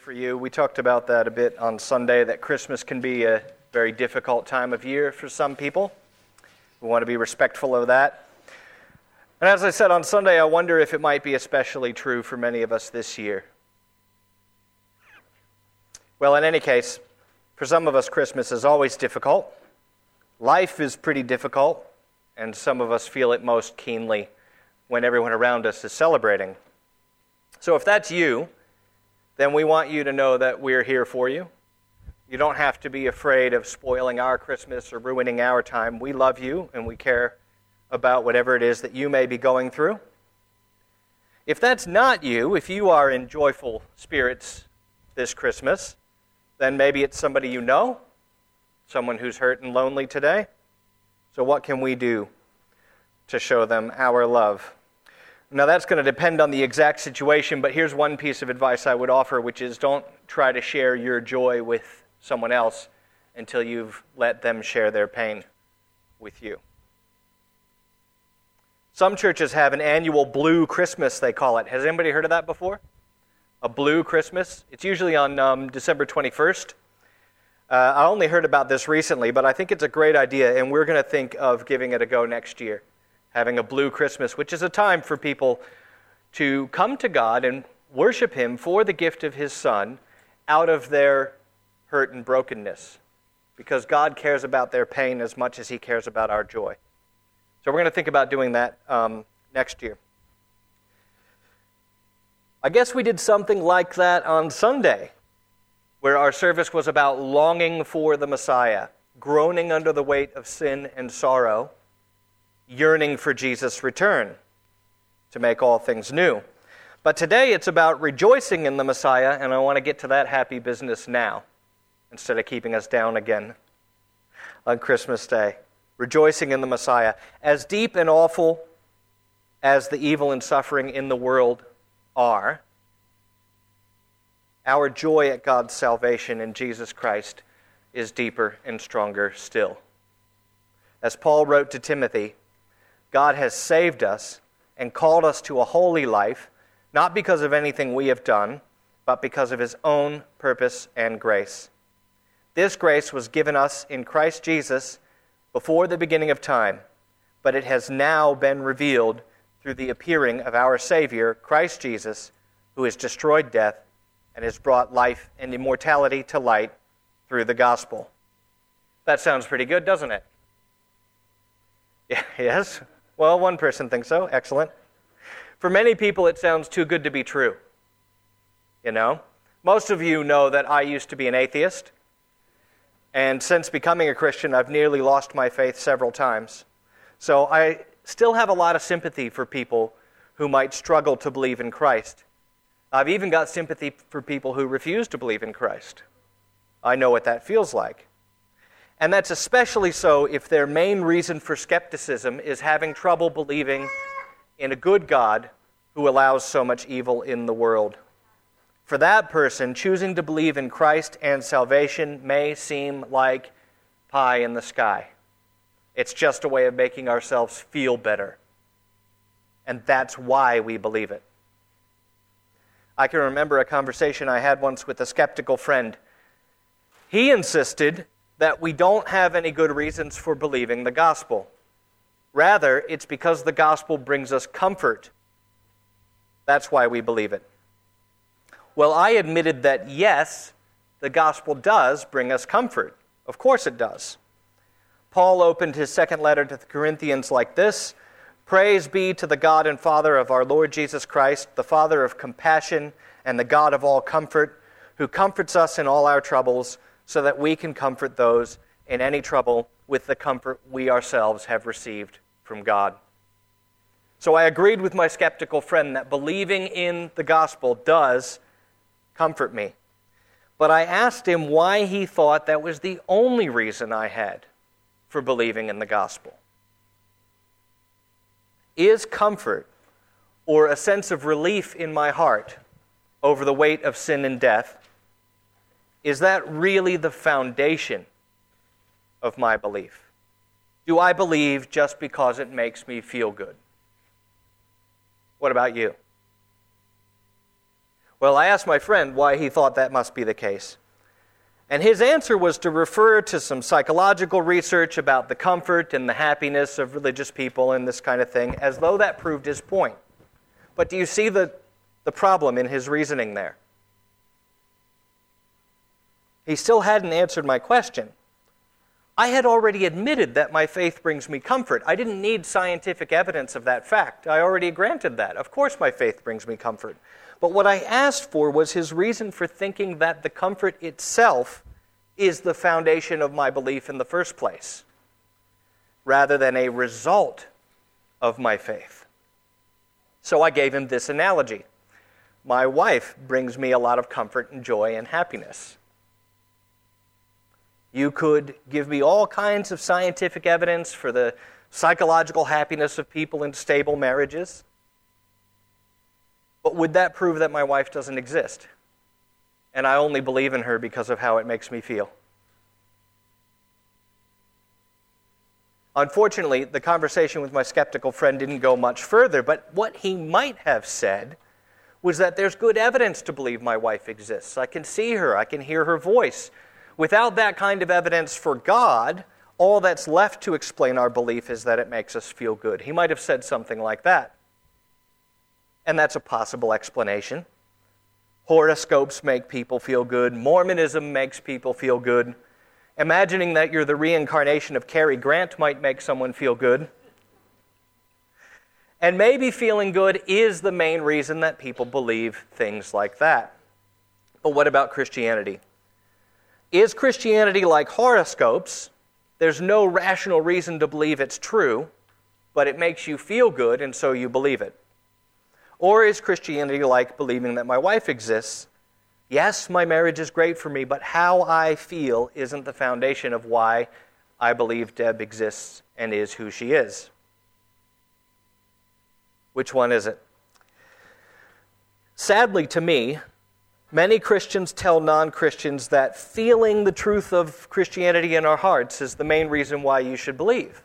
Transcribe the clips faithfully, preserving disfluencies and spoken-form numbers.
for you. We talked about that a bit on Sunday, that Christmas can be a very difficult time of year for some people. We want to be respectful of that. And as I said on Sunday, I wonder if it might be especially true for many of us this year. Well, in any case, for some of us, Christmas is always difficult. Life is pretty difficult, and some of us feel it most keenly when everyone around us is celebrating. So if that's you, then we want you to know that we're here for you. You don't have to be afraid of spoiling our Christmas or ruining our time. We love you, and we care about whatever it is that you may be going through. If that's not you, if you are in joyful spirits this Christmas, then maybe it's somebody you know, someone who's hurt and lonely today. So what can we do to show them our love? Now, that's going to depend on the exact situation, but here's one piece of advice I would offer, which is don't try to share your joy with someone else until you've let them share their pain with you. Some churches have an annual Blue Christmas, they call it. Has anybody heard of that before? A Blue Christmas? It's usually on um, December twenty-first. Uh, I only heard about this recently, but I think it's a great idea, and we're going to think of giving it a go next year. Having a Blue Christmas, which is a time for people to come to God and worship Him for the gift of His Son out of their hurt and brokenness, because God cares about their pain as much as He cares about our joy. So we're going to think about doing that um, next year. I guess we did something like that on Sunday, where our service was about longing for the Messiah, groaning under the weight of sin and sorrow, yearning for Jesus' return to make all things new. But today it's about rejoicing in the Messiah, and I want to get to that happy business now, instead of keeping us down again on Christmas Day. Rejoicing in the Messiah. As deep and awful as the evil and suffering in the world are, our joy at God's salvation in Jesus Christ is deeper and stronger still. As Paul wrote to Timothy, God has saved us and called us to a holy life, not because of anything we have done, but because of His own purpose and grace. This grace was given us in Christ Jesus before the beginning of time, but it has now been revealed through the appearing of our Savior, Christ Jesus, who has destroyed death and has brought life and immortality to light through the gospel. That sounds pretty good, doesn't it? Yes? Well, one person thinks so. Excellent. For many people, it sounds too good to be true. You know? Most of you know that I used to be an atheist, and since becoming a Christian, I've nearly lost my faith several times. So I still have a lot of sympathy for people who might struggle to believe in Christ. I've even got sympathy for people who refuse to believe in Christ. I know what that feels like. And that's especially so if their main reason for skepticism is having trouble believing in a good God who allows so much evil in the world. For that person, choosing to believe in Christ and salvation may seem like pie in the sky. It's just a way of making ourselves feel better. And that's why we believe it. I can remember a conversation I had once with a skeptical friend. He insisted that we don't have any good reasons for believing the gospel. Rather, it's because the gospel brings us comfort. That's why we believe it. Well, I admitted that yes, the gospel does bring us comfort. Of course it does. Paul opened his second letter to the Corinthians like this: "Praise be to the God and Father of our Lord Jesus Christ, the Father of compassion and the God of all comfort, who comforts us in all our troubles, so that we can comfort those in any trouble with the comfort we ourselves have received from God." So I agreed with my skeptical friend that believing in the gospel does comfort me. But I asked him why he thought that was the only reason I had for believing in the gospel. Is comfort, or a sense of relief in my heart over the weight of sin and death, is that really the foundation of my belief? Do I believe just because it makes me feel good? What about you? Well, I asked my friend why he thought that must be the case. And his answer was to refer to some psychological research about the comfort and the happiness of religious people and this kind of thing, as though that proved his point. But do you see the, the problem in his reasoning there? He still hadn't answered my question. I had already admitted that my faith brings me comfort. I didn't need scientific evidence of that fact. I already granted that. Of course my faith brings me comfort. But what I asked for was his reason for thinking that the comfort itself is the foundation of my belief in the first place, rather than a result of my faith. So I gave him this analogy. My wife brings me a lot of comfort and joy and happiness. You could give me all kinds of scientific evidence for the psychological happiness of people in stable marriages. But would that prove that my wife doesn't exist? And I only believe in her because of how it makes me feel? Unfortunately, the conversation with my skeptical friend didn't go much further, but what he might have said was that there's good evidence to believe my wife exists. I can see her, I can hear her voice. Without that kind of evidence for God, all that's left to explain our belief is that it makes us feel good. He might have said something like that. And that's a possible explanation. Horoscopes make people feel good. Mormonism makes people feel good. Imagining that you're the reincarnation of Cary Grant might make someone feel good. And maybe feeling good is the main reason that people believe things like that. But what about Christianity? Is Christianity like horoscopes? There's no rational reason to believe it's true, but it makes you feel good, and so you believe it. Or is Christianity like believing that my wife exists? Yes, my marriage is great for me, but how I feel isn't the foundation of why I believe Deb exists and is who she is. Which one is it? Sadly to me, many Christians tell non-Christians that feeling the truth of Christianity in our hearts is the main reason why you should believe.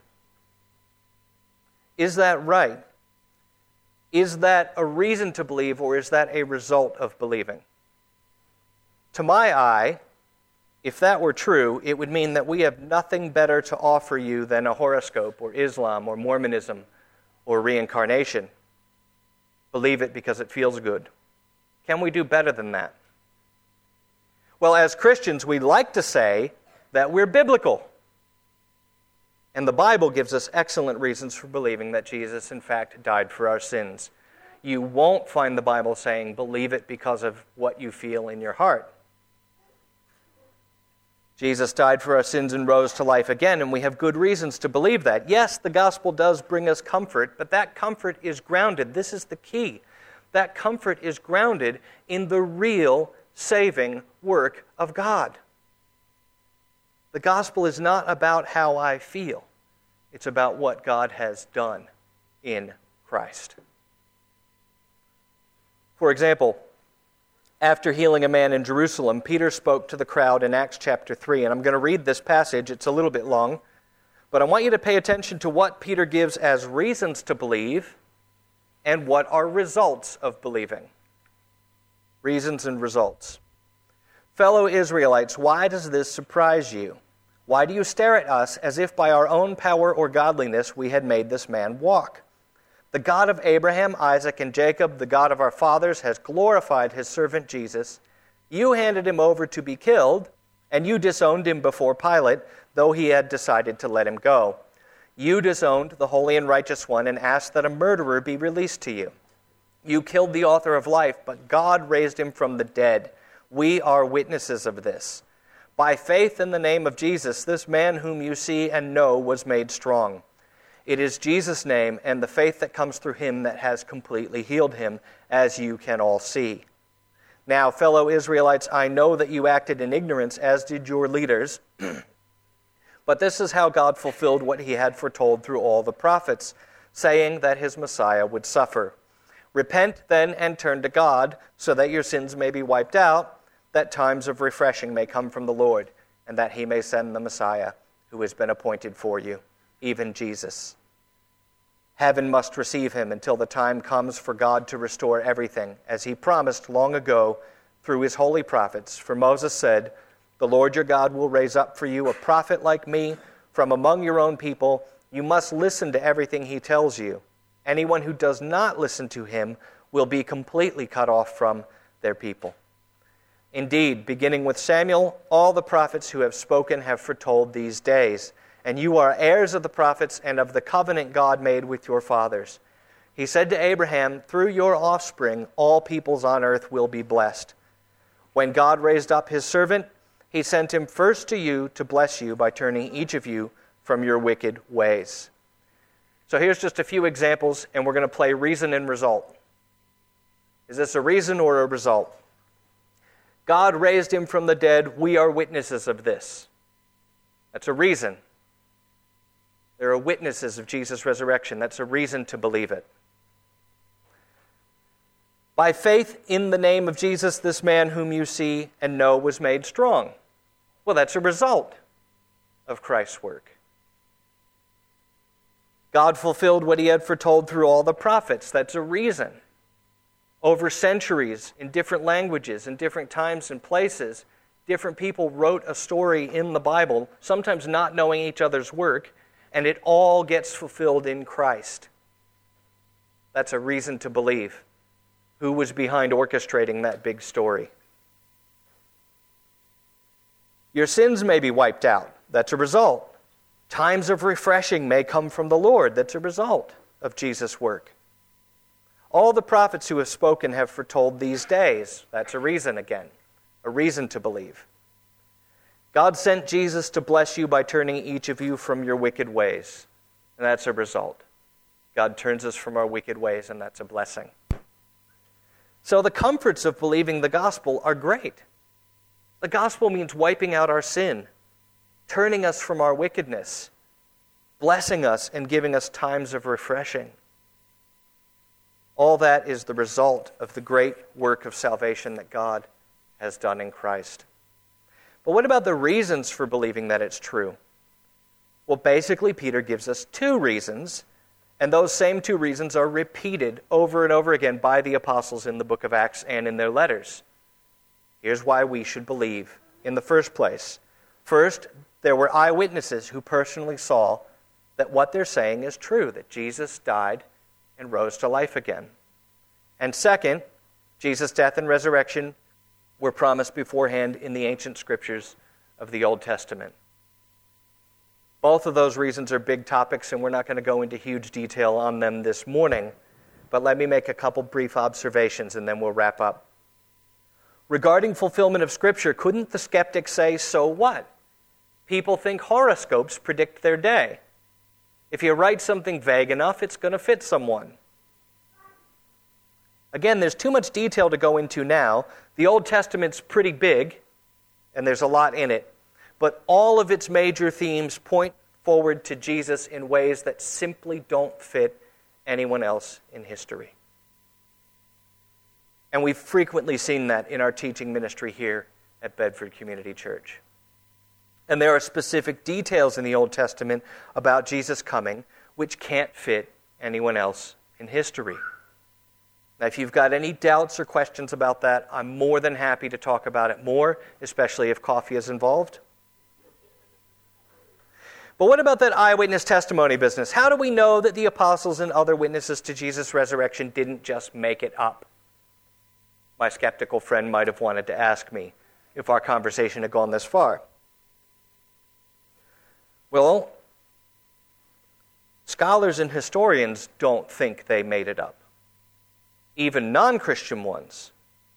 Is that right? Is that a reason to believe, or is that a result of believing? To my eye, if that were true, it would mean that we have nothing better to offer you than a horoscope, or Islam, or Mormonism, or reincarnation. Believe it because it feels good. Can we do better than that? Well, as Christians, we like to say that we're biblical. And the Bible gives us excellent reasons for believing that Jesus, in fact, died for our sins. You won't find the Bible saying, believe it because of what you feel in your heart. Jesus died for our sins and rose to life again, and we have good reasons to believe that. Yes, the gospel does bring us comfort, but that comfort is grounded. This is the key. That comfort is grounded in the real saving work of God. The gospel is not about how I feel. It's about what God has done in Christ. For example, after healing a man in Jerusalem, Peter spoke to the crowd in Acts chapter three. And I'm going to read this passage. It's a little bit long. But I want you to pay attention to what Peter gives as reasons to believe and what are results of believing. Reasons and results. Fellow Israelites, why does this surprise you? Why do you stare at us as if by our own power or godliness we had made this man walk? The God of Abraham, Isaac, and Jacob, the God of our fathers, has glorified his servant Jesus. You handed him over to be killed, and you disowned him before Pilate, though he had decided to let him go. You disowned the holy and righteous one and asked that a murderer be released to you. You killed the author of life, but God raised him from the dead. We are witnesses of this. By faith in the name of Jesus, this man whom you see and know was made strong. It is Jesus' name and the faith that comes through him that has completely healed him, as you can all see. Now, fellow Israelites, I know that you acted in ignorance, as did your leaders. But this is how God fulfilled what he had foretold through all the prophets, saying that his Messiah would suffer. Repent then and turn to God, so that your sins may be wiped out, that times of refreshing may come from the Lord, and that he may send the Messiah who has been appointed for you, even Jesus. Heaven must receive him until the time comes for God to restore everything, as he promised long ago through his holy prophets. For Moses said, "The Lord your God will raise up for you a prophet like me from among your own people. You must listen to everything he tells you. Anyone who does not listen to him will be completely cut off from their people." Indeed, beginning with Samuel, all the prophets who have spoken have foretold these days. And you are heirs of the prophets and of the covenant God made with your fathers. He said to Abraham, "Through your offspring, all peoples on earth will be blessed." When God raised up his servant, he sent him first to you to bless you by turning each of you from your wicked ways. So here's just a few examples, and we're going to play reason and result. Is this a reason or a result? God raised him from the dead. We are witnesses of this. That's a reason. There are witnesses of Jesus' resurrection. That's a reason to believe it. By faith in the name of Jesus, this man whom you see and know was made strong. Well, that's a result of Christ's work. God fulfilled what he had foretold through all the prophets. That's a reason. Over centuries, in different languages, in different times and places, different people wrote a story in the Bible, sometimes not knowing each other's work, and it all gets fulfilled in Christ. That's a reason to believe. Who was behind orchestrating that big story? Your sins may be wiped out. That's a result. Times of refreshing may come from the Lord. That's a result of Jesus' work. All the prophets who have spoken have foretold these days. That's a reason again. A reason to believe. God sent Jesus to bless you by turning each of you from your wicked ways. And that's a result. God turns us from our wicked ways, and that's a blessing. So the comforts of believing the gospel are great. The gospel means wiping out our sin, turning us from our wickedness, blessing us and giving us times of refreshing. All that is the result of the great work of salvation that God has done in Christ. But what about the reasons for believing that it's true? Well, basically, Peter gives us two reasons, and those same two reasons are repeated over and over again by the apostles in the book of Acts and in their letters. Here's why we should believe in the first place. First, there were eyewitnesses who personally saw that what they're saying is true, that Jesus died and rose to life again. And second, Jesus' death and resurrection were promised beforehand in the ancient scriptures of the Old Testament. Both of those reasons are big topics, and we're not going to go into huge detail on them this morning, but let me make a couple brief observations and then we'll wrap up. Regarding fulfillment of Scripture, couldn't the skeptics say, so what? People think horoscopes predict their day. If you write something vague enough, it's going to fit someone. Again, there's too much detail to go into now. The Old Testament's pretty big, and there's a lot in it. But all of its major themes point forward to Jesus in ways that simply don't fit anyone else in history. And we've frequently seen that in our teaching ministry here at Bedford Community Church. And there are specific details in the Old Testament about Jesus coming which can't fit anyone else in history. Now, if you've got any doubts or questions about that, I'm more than happy to talk about it more, especially if coffee is involved. But what about that eyewitness testimony business? How do we know that the apostles and other witnesses to Jesus' resurrection didn't just make it up? My skeptical friend might have wanted to ask me if our conversation had gone this far. Well, scholars and historians don't think they made it up. Even non-Christian ones.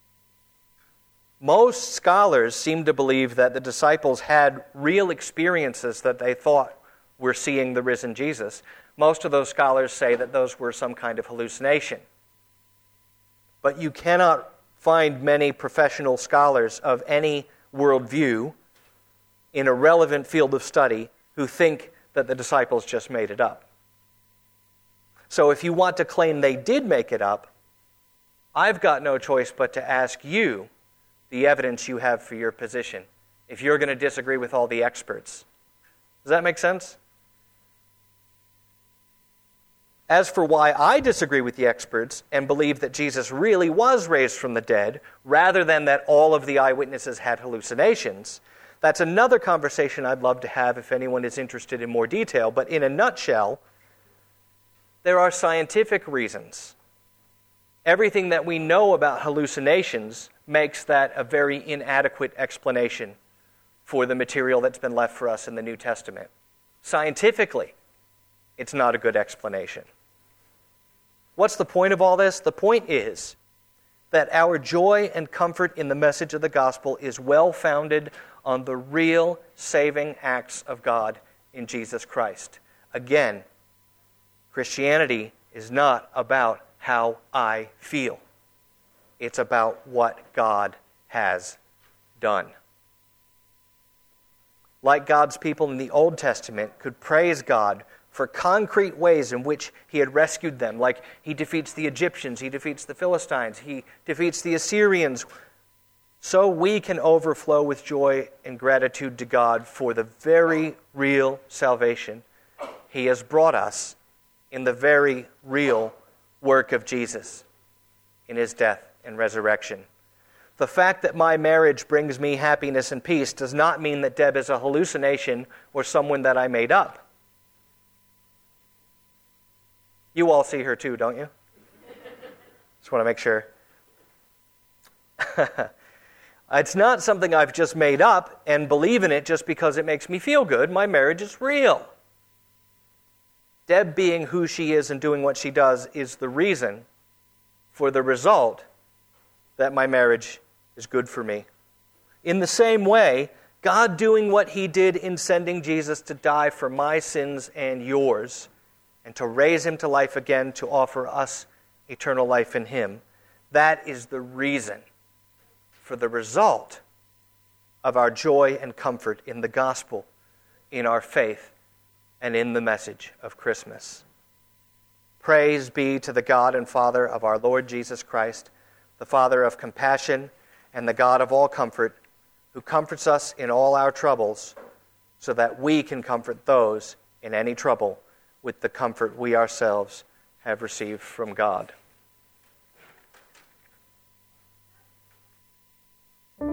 Most scholars seem to believe that the disciples had real experiences that they thought were seeing the risen Jesus. Most of those scholars say that those were some kind of hallucination. But you cannot find many professional scholars of any worldview in a relevant field of study who think that the disciples just made it up. So if you want to claim they did make it up, I've got no choice but to ask you the evidence you have for your position, if you're going to disagree with all the experts. Does that make sense? As for why I disagree with the experts and believe that Jesus really was raised from the dead, rather than that all of the eyewitnesses had hallucinations, that's another conversation I'd love to have if anyone is interested in more detail. But in a nutshell, there are scientific reasons. Everything that we know about hallucinations makes that a very inadequate explanation for the material that's been left for us in the New Testament. Scientifically, it's not a good explanation. What's the point of all this? The point is that our joy and comfort in the message of the gospel is well-founded on the real saving acts of God in Jesus Christ. Again, Christianity is not about how I feel. It's about what God has done. Like God's people in the Old Testament could praise God for concrete ways in which he had rescued them, like he defeats the Egyptians, he defeats the Philistines, he defeats the Assyrians, so we can overflow with joy and gratitude to God for the very real salvation he has brought us in the very real work of Jesus in his death and resurrection. The fact that my marriage brings me happiness and peace does not mean that Deb is a hallucination or someone that I made up. You all see her too, don't you? Just want to make sure. It's not something I've just made up and believe in it just because it makes me feel good. My marriage is real. Deb being who she is and doing what she does is the reason for the result that my marriage is good for me. In the same way, God doing what he did in sending Jesus to die for my sins and yours, and to raise him to life again to offer us eternal life in him, that is the reason for the result of our joy and comfort in the gospel, in our faith, and in the message of Christmas. Praise be to the God and Father of our Lord Jesus Christ, the Father of compassion and the God of all comfort, who comforts us in all our troubles, so that we can comfort those in any trouble with the comfort we ourselves have received from God.